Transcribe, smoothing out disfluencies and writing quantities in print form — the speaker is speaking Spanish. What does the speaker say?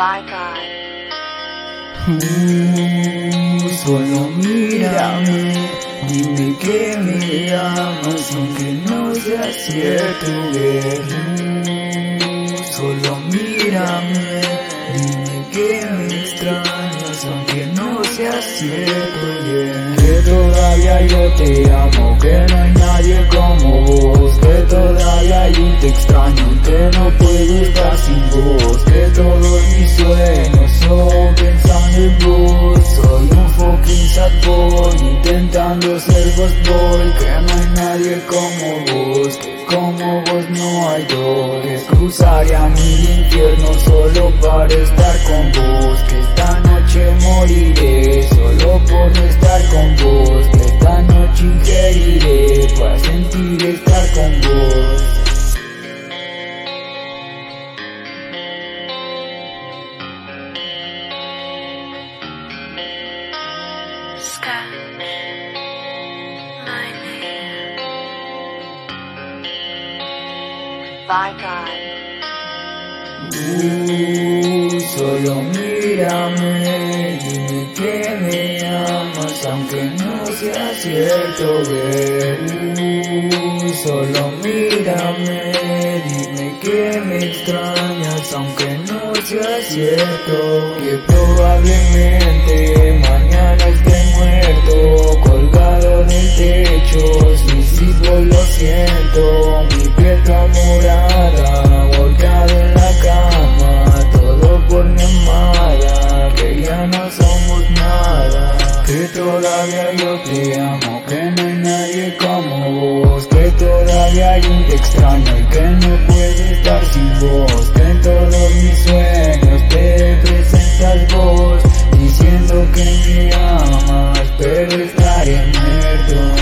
Solo mírame, dime que me amas aunque no sea cierto. Solo mírame, dime que me extrañas aunque no sea cierto. Que todavía yo te amo, que no hay nadie como vos, que todavía yo te extraño, que no puedo estar sin vos, que todos mis sueños son pensando en vos. Soy un fucking sad boy intentando ser vos boy, que no hay nadie como vos, que como vos no hay dos, que cruzaría mil infiernos solo para estar con vos, que esta noche moriré solo por no estar con vos, que esta noche ingeriré para sentir estar con vos. Solo mírame, dime que me amas aunque no sea cierto. Solo mírame, dime que me extrañas aunque no sea cierto. Que probablemente mañana esté muerto, colgado del techo, suicidio lo siento. Mi piel morada, volcado en la cama, todo por mi amada, que ya no somos nada. Que todavía yo te amo, que no hay nadie como vos, que todavía yo te extraño y que no puedo estar sin vos, que en todos mis sueños te presentas vos, diciendo que me amas, pero estaré muerto.